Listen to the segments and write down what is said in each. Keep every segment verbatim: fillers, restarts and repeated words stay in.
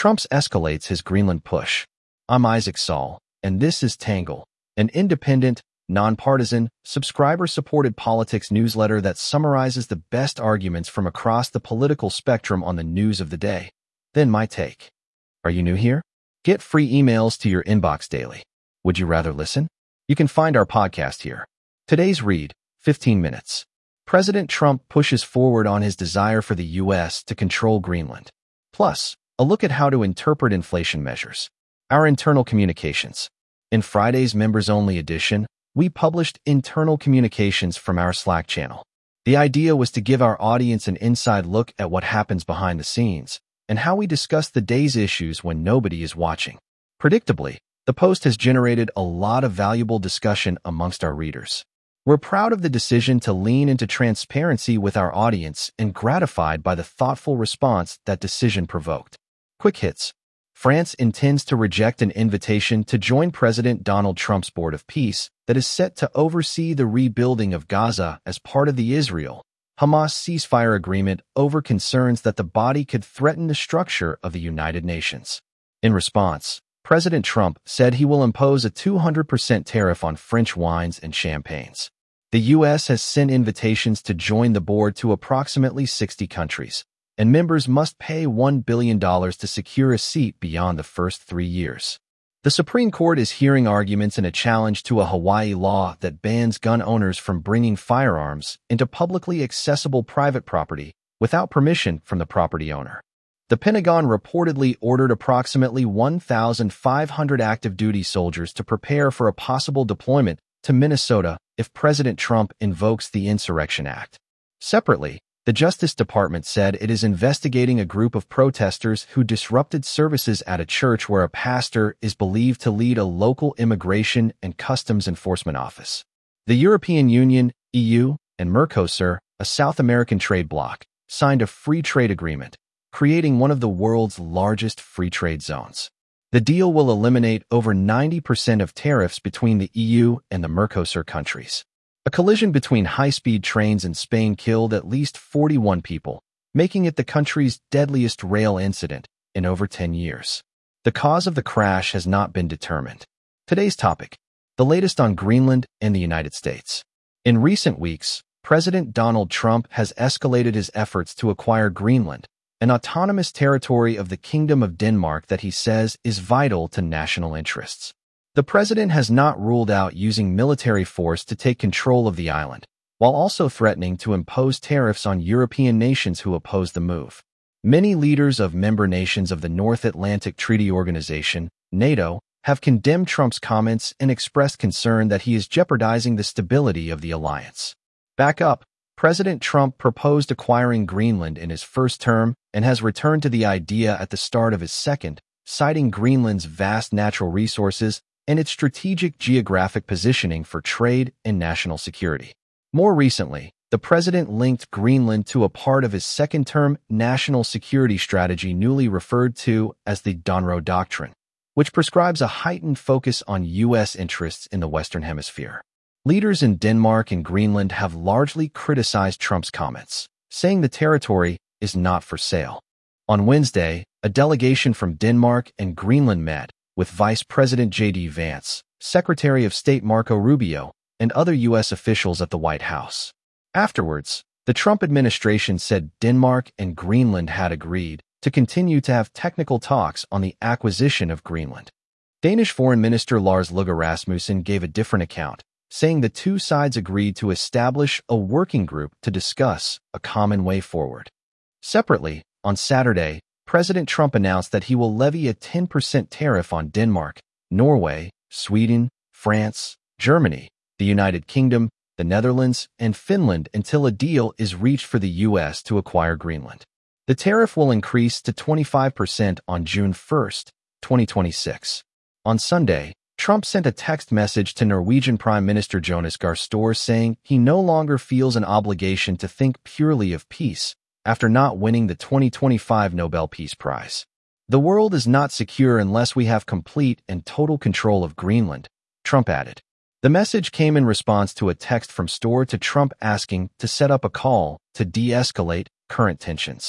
Trump escalates his Greenland push. I'm Isaac Saul, and this is Tangle, an independent, nonpartisan, subscriber-supported politics newsletter that summarizes the best arguments from across the political spectrum on the news of the day. Then my take. Are you new here? Get free emails to your inbox daily. Would you rather listen? You can find our podcast here. Today's read, fifteen minutes. President Trump pushes forward on his desire for the U S to control Greenland. Plus, a look at how to interpret inflation measures. Our internal communications. In Friday's members-only edition, we published internal communications from our Slack channel. The idea was to give our audience an inside look at what happens behind the scenes and how we discuss the day's issues when nobody is watching. Predictably, the post has generated a lot of valuable discussion amongst our readers. We're proud of the decision to lean into transparency with our audience and gratified by the thoughtful response that decision provoked. Quick hits. France intends to reject an invitation to join President Donald Trump's Board of Peace that is set to oversee the rebuilding of Gaza as part of the Israel-Hamas ceasefire agreement over concerns that the body could threaten the structure of the United Nations. In response, President Trump said he will impose a two hundred percent tariff on French wines and champagnes. The U S has sent invitations to join the board to approximately sixty countries, and members must pay one billion dollars to secure a seat beyond the first three years. The Supreme Court is hearing arguments in a challenge to a Hawaii law that bans gun owners from bringing firearms into publicly accessible private property without permission from the property owner. The Pentagon reportedly ordered approximately one thousand five hundred active duty soldiers to prepare for a possible deployment to Minnesota if President Trump invokes the Insurrection Act. Separately, the Justice Department said it is investigating a group of protesters who disrupted services at a church where a pastor is believed to lead a local immigration and customs enforcement office. The European Union, E U, and Mercosur, a South American trade bloc, signed a free trade agreement, creating one of the world's largest free trade zones. The deal will eliminate over ninety percent of tariffs between the E U and the Mercosur countries. A collision between high-speed trains in Spain killed at least forty-one people, making it the country's deadliest rail incident in over ten years. The cause of the crash has not been determined. Today's topic: the latest on Greenland and the United States. In recent weeks, President Donald Trump has escalated his efforts to acquire Greenland, an autonomous territory of the Kingdom of Denmark that he says is vital to national interests. The president has not ruled out using military force to take control of the island, while also threatening to impose tariffs on European nations who oppose the move. Many leaders of member nations of the North Atlantic Treaty Organization, NATO, have condemned Trump's comments and expressed concern that he is jeopardizing the stability of the alliance. Back up. President Trump proposed acquiring Greenland in his first term and has returned to the idea at the start of his second, citing Greenland's vast natural resources and its strategic geographic positioning for trade and national security. More recently, the president linked Greenland to a part of his second-term national security strategy newly referred to as the Donroe Doctrine, which prescribes a heightened focus on U S interests in the Western Hemisphere. Leaders in Denmark and Greenland have largely criticized Trump's comments, saying the territory is not for sale. On Wednesday, a delegation from Denmark and Greenland met with Vice President J D Vance, Secretary of State Marco Rubio, and other U S officials at the White House. Afterwards, the Trump administration said Denmark and Greenland had agreed to continue to have technical talks on the acquisition of Greenland. Danish Foreign Minister Lars Løkke Rasmussen gave a different account, saying the two sides agreed to establish a working group to discuss a common way forward. Separately, on Saturday, President Trump announced that he will levy a ten percent tariff on Denmark, Norway, Sweden, France, Germany, the United Kingdom, the Netherlands, and Finland until a deal is reached for the U S to acquire Greenland. The tariff will increase to twenty-five percent on June first, twenty twenty-six. On Sunday, Trump sent a text message to Norwegian Prime Minister Jonas Gahr Støre saying he no longer feels an obligation to think purely of peace after not winning the twenty twenty-five Nobel Peace Prize. The world is not secure unless we have complete and total control of Greenland, Trump added. The message came in response to a text from Støre to Trump asking to set up a call to de-escalate current tensions.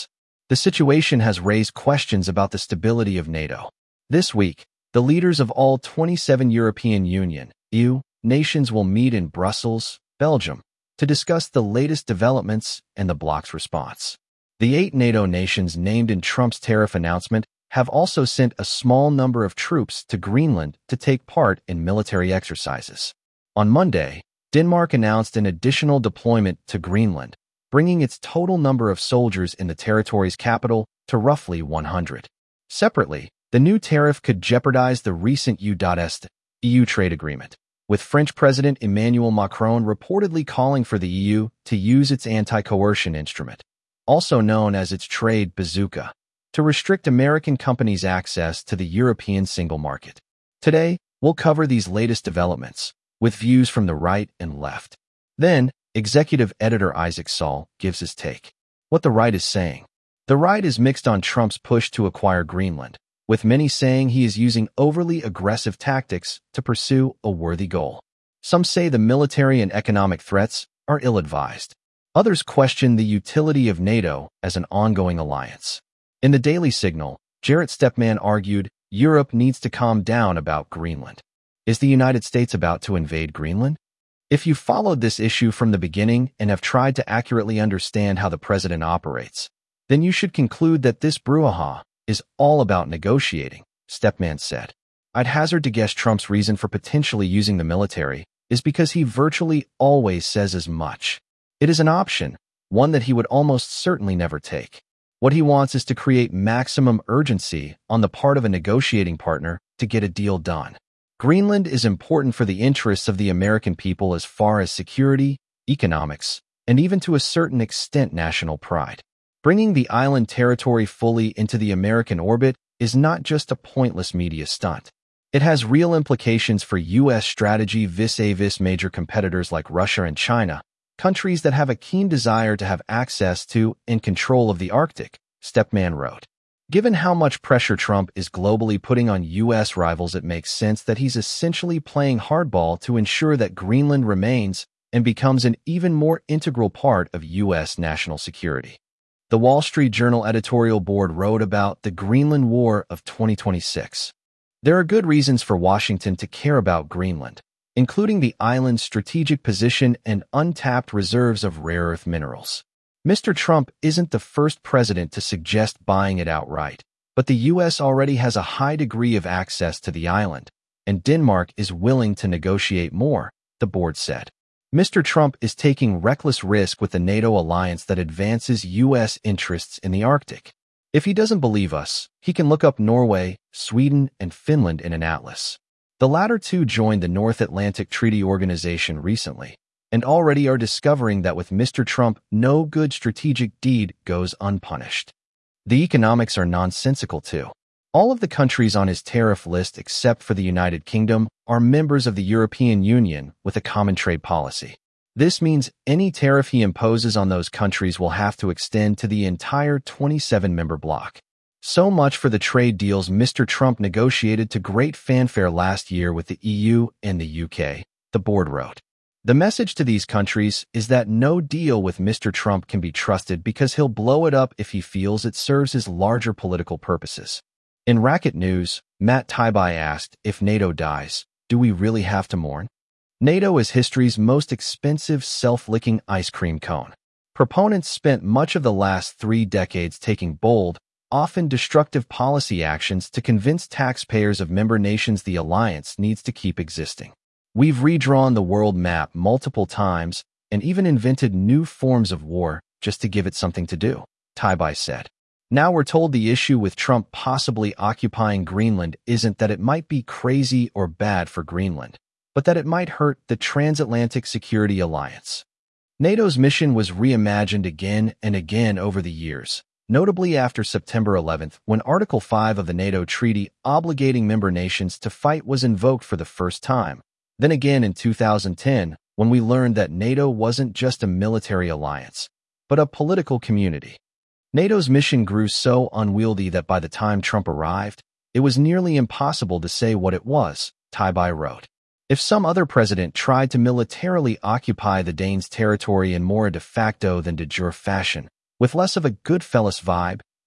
The situation has raised questions about the stability of NATO. This week, the leaders of all twenty-seven European Union (E U) nations will meet in Brussels, Belgium, to discuss the latest developments and the bloc's response. The eight NATO nations named in Trump's tariff announcement have also sent a small number of troops to Greenland to take part in military exercises. On Monday, Denmark announced an additional deployment to Greenland, bringing its total number of soldiers in the territory's capital to roughly one hundred. Separately, the new tariff could jeopardize the recent U S E U trade agreement, with French President Emmanuel Macron reportedly calling for the E U to use its anti-coercion instrument, also known as its trade bazooka, to restrict American companies' access to the European single market. Today, we'll cover these latest developments, with views from the right and left. Then, executive editor Isaac Saul gives his take. What the right is saying. The right is mixed on Trump's push to acquire Greenland, with many saying he is using overly aggressive tactics to pursue a worthy goal. Some say the military and economic threats are ill-advised. Others question the utility of NATO as an ongoing alliance. In the Daily Signal, Jarrett Stepman argued, Europe needs to calm down about Greenland. Is the United States about to invade Greenland? If you followed this issue from the beginning and have tried to accurately understand how the president operates, then you should conclude that this brouhaha is all about negotiating, Stepman said. I'd hazard to guess Trump's reason for potentially using the military is because he virtually always says as much. It is an option, one that he would almost certainly never take. What he wants is to create maximum urgency on the part of a negotiating partner to get a deal done. Greenland is important for the interests of the American people as far as security, economics, and even to a certain extent national pride. Bringing the island territory fully into the American orbit is not just a pointless media stunt. It has real implications for U S strategy vis-a-vis major competitors like Russia and China, countries that have a keen desire to have access to and control of the Arctic, Stepman wrote. Given how much pressure Trump is globally putting on U S rivals, it makes sense that he's essentially playing hardball to ensure that Greenland remains and becomes an even more integral part of U S national security. The Wall Street Journal editorial board wrote about the Greenland War of twenty twenty-six. There are good reasons for Washington to care about Greenland, including the island's strategic position and untapped reserves of rare earth minerals. Mister Trump isn't the first president to suggest buying it outright, but the U S already has a high degree of access to the island, and Denmark is willing to negotiate more, the board said. Mister Trump is taking reckless risk with the NATO alliance that advances U S interests in the Arctic. If he doesn't believe us, he can look up Norway, Sweden, and Finland in an atlas. The latter two joined the North Atlantic Treaty Organization recently, and already are discovering that with Mister Trump, no good strategic deed goes unpunished. The economics are nonsensical too. All of the countries on his tariff list except for the United Kingdom are members of the European Union with a common trade policy. This means any tariff he imposes on those countries will have to extend to the entire twenty-seven member bloc. So much for the trade deals Mister Trump negotiated to great fanfare last year with the E U and the U K, the board wrote. The message to these countries is that no deal with Mister Trump can be trusted because he'll blow it up if he feels it serves his larger political purposes. In Racket News, Matt Taibbi asked, if NATO dies, do we really have to mourn? NATO is history's most expensive self-licking ice cream cone. Proponents spent much of the last three decades taking bold, often destructive policy actions to convince taxpayers of member nations the alliance needs to keep existing. We've redrawn the world map multiple times and even invented new forms of war just to give it something to do, Taibbi said. Now we're told the issue with Trump possibly occupying Greenland isn't that it might be crazy or bad for Greenland, but that it might hurt the transatlantic security alliance. NATO's mission was reimagined again and again over the years, notably after September eleventh, when Article five of the NATO treaty obligating member nations to fight was invoked for the first time. Then again in two thousand ten, when we learned that NATO wasn't just a military alliance, but a political community. NATO's mission grew so unwieldy that by the time Trump arrived, it was nearly impossible to say what it was, Taibbi wrote. If some other president tried to militarily occupy the Danes' territory in more a de facto than de jure fashion, with less of a Goodfellas vibe,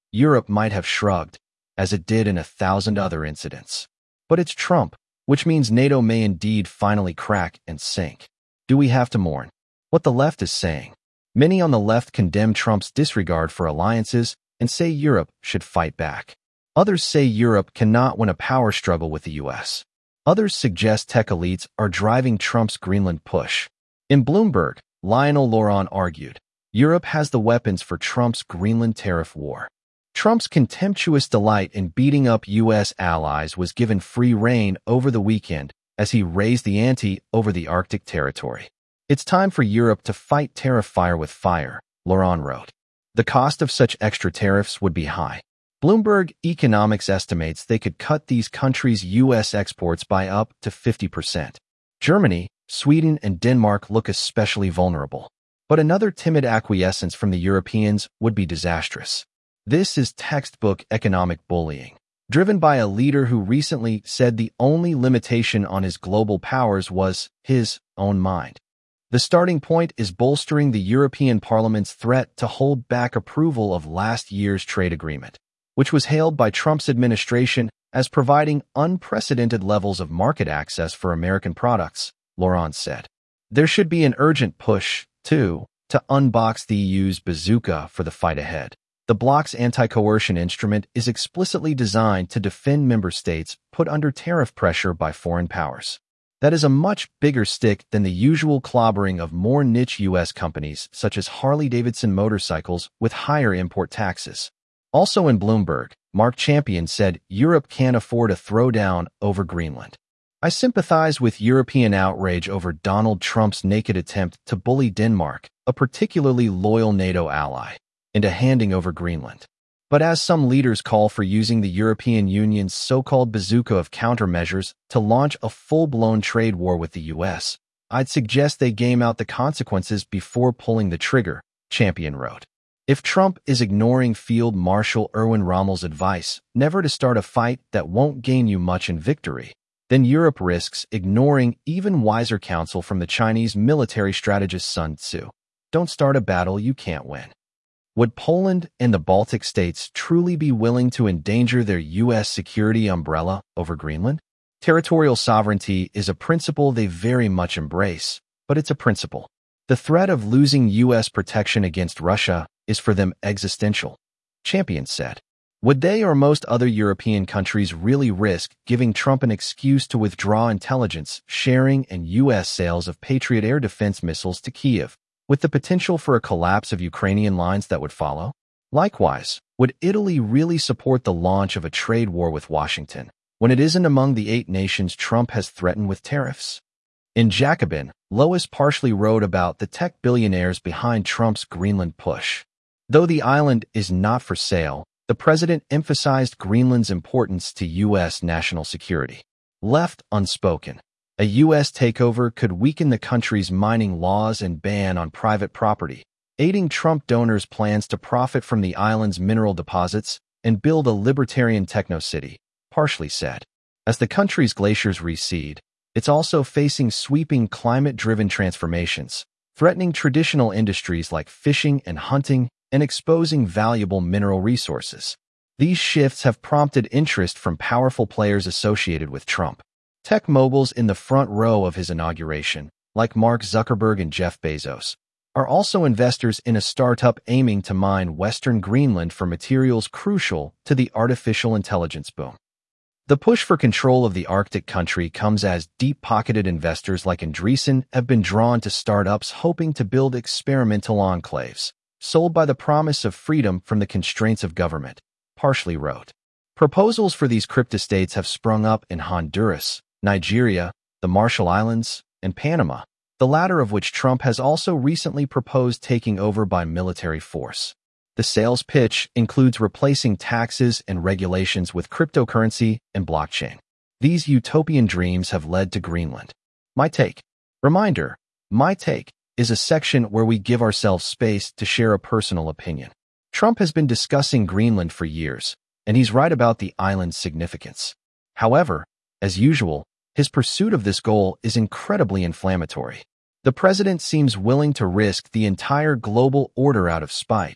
Europe might have shrugged, as it did in a thousand other incidents. But it's Trump, which means NATO may indeed finally crack and sink. Do we have to mourn what the left is saying? Many on the left condemn Trump's disregard for alliances and say Europe should fight back. Others say Europe cannot win a power struggle with the U S. Others suggest tech elites are driving Trump's Greenland push. In Bloomberg, Lionel Laurent argued, Europe has the weapons for Trump's Greenland tariff war. Trump's contemptuous delight in beating up U S allies was given free rein over the weekend as he raised the ante over the Arctic territory. It's time for Europe to fight tariff fire with fire, Laurent wrote. The cost of such extra tariffs would be high. Bloomberg Economics estimates they could cut these countries' U S exports by up to fifty percent. Germany, Sweden, and Denmark look especially vulnerable. But another timid acquiescence from the Europeans would be disastrous. This is textbook economic bullying, driven by a leader who recently said the only limitation on his global powers was his own mind. The starting point is bolstering the European Parliament's threat to hold back approval of last year's trade agreement, which was hailed by Trump's administration as providing unprecedented levels of market access for American products, Laurent said. There should be an urgent push, too, to unbox the E U's bazooka for the fight ahead. The bloc's anti-coercion instrument is explicitly designed to defend member states put under tariff pressure by foreign powers. That is a much bigger stick than the usual clobbering of more niche U S companies such as Harley-Davidson motorcycles with higher import taxes. Also in Bloomberg, Mark Champion said Europe can't afford a throwdown over Greenland. I sympathize with European outrage over Donald Trump's naked attempt to bully Denmark, a particularly loyal NATO ally, into handing over Greenland. But as some leaders call for using the European Union's so-called bazooka of countermeasures to launch a full-blown trade war with the U S, I'd suggest they game out the consequences before pulling the trigger, Champion wrote. If Trump is ignoring Field Marshal Erwin Rommel's advice never to start a fight that won't gain you much in victory, then Europe risks ignoring even wiser counsel from the Chinese military strategist Sun Tzu. Don't start a battle you can't win. Would Poland and the Baltic states truly be willing to endanger their U S security umbrella over Greenland? Territorial sovereignty is a principle they very much embrace, but it's a principle. The threat of losing U S protection against Russia is for them existential, Champion said. Would they or most other European countries really risk giving Trump an excuse to withdraw intelligence sharing and U S sales of Patriot air defense missiles to Kyiv, with the potential for a collapse of Ukrainian lines that would follow? Likewise, would Italy really support the launch of a trade war with Washington when it isn't among the eight nations Trump has threatened with tariffs? In Jacobin, Lois partially wrote about the tech billionaires behind Trump's Greenland push. Though the island is not for sale, the president emphasized Greenland's importance to U S national security. Left unspoken, a U S takeover could weaken the country's mining laws and ban on private property, aiding Trump donors' plans to profit from the island's mineral deposits and build a libertarian techno-city, partially said. As the country's glaciers recede, it's also facing sweeping climate-driven transformations, threatening traditional industries like fishing and hunting and exposing valuable mineral resources. These shifts have prompted interest from powerful players associated with Trump. Tech moguls in the front row of his inauguration, like Mark Zuckerberg and Jeff Bezos, are also investors in a startup aiming to mine Western Greenland for materials crucial to the artificial intelligence boom. The push for control of the Arctic country comes as deep-pocketed investors like Andreessen have been drawn to startups hoping to build experimental enclaves, sold by the promise of freedom from the constraints of government, partially wrote. Proposals for these cryptostates have sprung up in Honduras, Nigeria, the Marshall Islands, and Panama, the latter of which Trump has also recently proposed taking over by military force. The sales pitch includes replacing taxes and regulations with cryptocurrency and blockchain. These utopian dreams have led to Greenland. My Take. Reminder, My Take is a section where we give ourselves space to share a personal opinion. Trump has been discussing Greenland for years, and he's right about the island's significance. However, as usual, his pursuit of this goal is incredibly inflammatory. The president seems willing to risk the entire global order out of spite,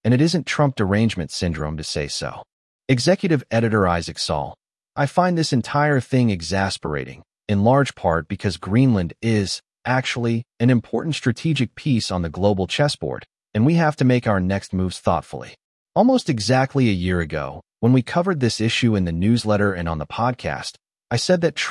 and it isn't Trump derangement syndrome to say so. Executive Editor Isaac Saul. I find this entire thing exasperating, in large part because Greenland is, actually, an important strategic piece on the global chessboard, and we have to make our next moves thoughtfully. Almost exactly a year ago, when we covered this issue in the newsletter and on the podcast, I said that